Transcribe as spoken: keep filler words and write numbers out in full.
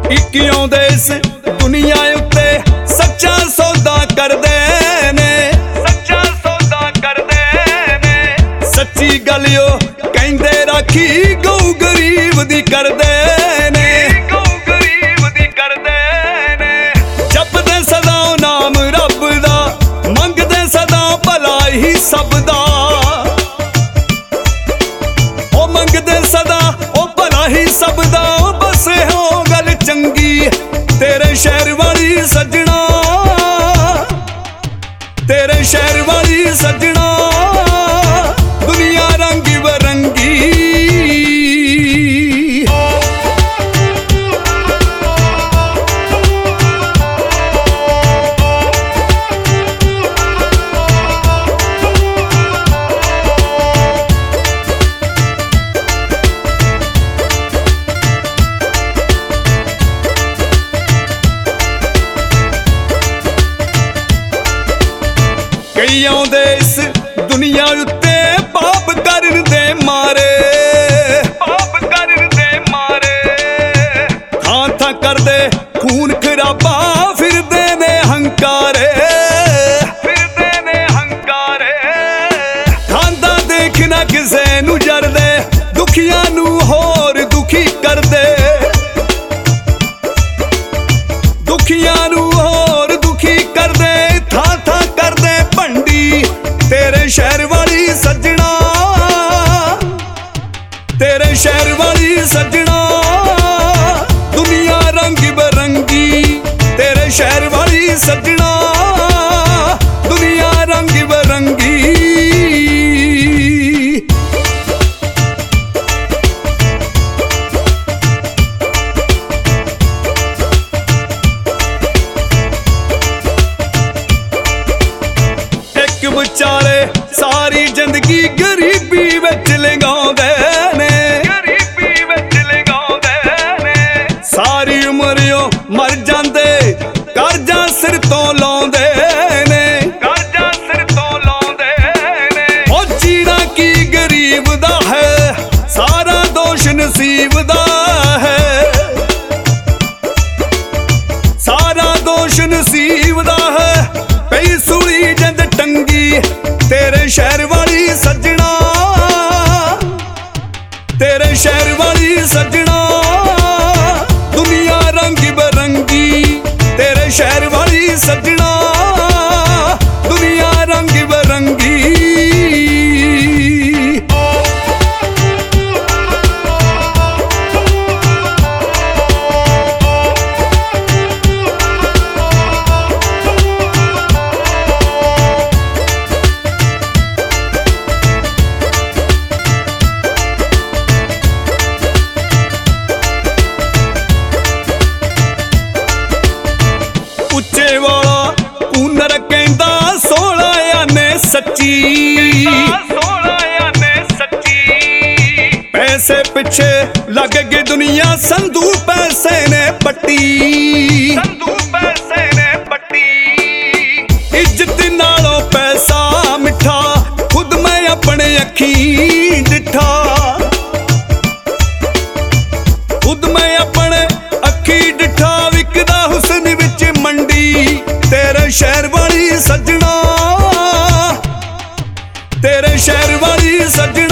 ਇੱਕ ਆਉਂਦੇ ਇਸ ਦੁਨੀਆ ਉੱਤੇ ਸੱਚਾ ਸੌਦਾ ਕਰਦੇ ਨੇ, ਸੱਚਾ ਸੌਦਾ ਕਰਦੇ ਨੇ। ਸੱਚੀ ਗੱਲ ਓ ਕਹਿੰਦੇ ਰਾਖੀ ਗਊ ਗਰੀਬ ਦੀ ਕਰਦੇ ਨੇ, ਗਊ ਗਰੀਬ ਦੀ ਕਰਦੇ ਨੇ। ਜਪਦੇ ਸਦਾ ਨਾਮ ਰੱਬ ਦਾ, ਮੰਗਦੇ ਸਦਾ ਭਲਾ ਹੀ ਸਭ ਦਾ। ਉਹ ਮੰਗਦੇ ਸਦਾ ਉਹ ਭਲਾ ਹੀ ਸਭ ਦਾ। ਬਸ ਹੋ ਗੱਲ ਚੰਗੀ ਤੇਰੇ ਸ਼ਹਿਰ ਵਾਲੀ ਸੱਜਣਾ, ਤੇਰੇ ਸ਼ਹਿਰ ਵਾਲੀ ਸੱਜਣਾ। ਦੁਨੀਆ ਰੰਗ ਬਰੰਗੀ ਕਈ ਆਉਂਦੇ ਇਸ ਦੁਨੀਆ ਉੱਤੇ ਪਾਪ ਕਰਨ ਦੇ ਮਾਰੇ, ਪਾਪ ਕਰਨ ਦੇ ਮਾਰੇ। ਥਾਂ ਥਾਂ ਕਰਦੇ ਖੂਨ ਖਰਾਬਾ, ਫਿਰਦੇ ਨੇ ਹੰਕਾਰੇ, ਫਿਰਦੇ ਨੇ ਹੰਕਾਰੇ। ਖਾਂਦਾ ਦੇਖਣਾ ਕਿਸੇ ਨੂੰ ਜਰਦੇ, ਦੁਖੀਆਂ ਨੂੰ ਹੋਰ ਦੁਖੀ ਕਰਦੇ, ਦੁਖੀਆਂ ਨੂੰ ਹੋਰ ਦੁਖੀ ਕਰਦੇ। ਥਾਂ ਥਾਂ ਕਰਦੇ ਭੰਡੀ ਤੇਰੇ ਸ਼ਹਿਰ ਵਾਲੀ ਸੱਜਣਾ, ਤੇਰੇ ਸ਼ਹਿਰ ਵਾਲੀ ਸੱਜਣਾ। ਦੁਨੀਆ ਰੰਗ ਬਰੰਗੀ ਤੇਰੇ ਸ਼ਹਿਰ ਵਾਲੀ ਸੱਜਣਾ, ਦੁਨੀਆ ਰੰਗ ਬਰੰਗੀ। ਵਿਚਾਰੇ ਸਾਰੀ ਜ਼ਿੰਦਗੀ ਗਰੀਬੀ ਵਿੱਚ ਲੰਘਾਉਂਦੇ ਨੇ, ਗਰੀਬੀ ਵਿੱਚ ਲੰਘਾਉਂਦੇ ਨੇ। ਸਾਰੀ ਉਮਰ ਉਹ ਮਰ ਜਾਂਦੇ, ਕਰਜ਼ਾ ਸਿਰ ਤੋਂ ਲਾਉਂਦੇ ਨੇ, ਕਰਜ਼ਾ ਸਿਰ ਤੋਂ ਲਾਉਂਦੇ ਨੇ। ਉਹ ਜੀਣਾ ਕੀ ਗਰੀਬ ਦਾ ਹੈ, ਸਾਰਾ ਦੋਸ਼ ਨਸੀਬ ਦਾ ਹੈ, ਸਾਰਾ ਦੋਸ਼ ਨਸੀਬ ਦਾ ਹੈ। ਪਈ ਸੂਲੀ ਜਿੰਦ ਟੰਗੀ ਤੇਰੇ ਸ਼ਹਿਰ ਵਾਲੀ ਸੱਜਣਾ, ਤੇਰੇ ਸ਼ਹਿਰ ਵਾਲੀ ਸੱਜਣਾ। ਦੁਨੀਆ ਰੰਗ ਬਰੰਗੀ ਤੇਰੇ ਸ਼ਹਿਰ ਵਾਲੀ ਸੱਜਣਾ, ਦੁਨੀਆ ਰੰਗ ਬਰੰਗੀ। ਉੱਚੇ ਵਾਲਾ ਕੂਨਰ ਕਹਿੰਦਾ ਸੋਹਣਾ ਆਨੇ ਸੱਚੀ, ਸੋਹਣਾ ਆਨੇ ਸੱਚੀ। ਪੈਸੇ ਪਿੱਛੇ ਲੱਗ ਗਈ ਦੁਨੀਆ, ਸੰਧੂ ਪੈਸੇ ਨੇ ਪੱਟੀ, ਸੰਧੂ ਪੈਸੇ ਨੇ ਪੱਟੀ। ਇੱਜ਼ਤ ਨਾਲੋਂ ਪੈਸਾ ਮਿੱਠਾ, ਖੁਦ ਮੈਂ ਆਪਣੇ ਅੱਖੀਂ ਡਿੱਠਾ, ਖੁਦ ਮੈਂ ਆਪਣੇ ਅੱਖੀਂ ਡਿੱਠਾ। ਵਿਕਦਾ ਹੁਸਨ ਵਿੱਚ ਮੰਡੀ ਤੇਰੇ ਸ਼ਹਿਰ ਵਾਲੀ ਸੱਜਣਾ, ਤੇਰੇ ਸ਼ਹਿਰ ਵਾਲੀ ਸੱਜਣਾ।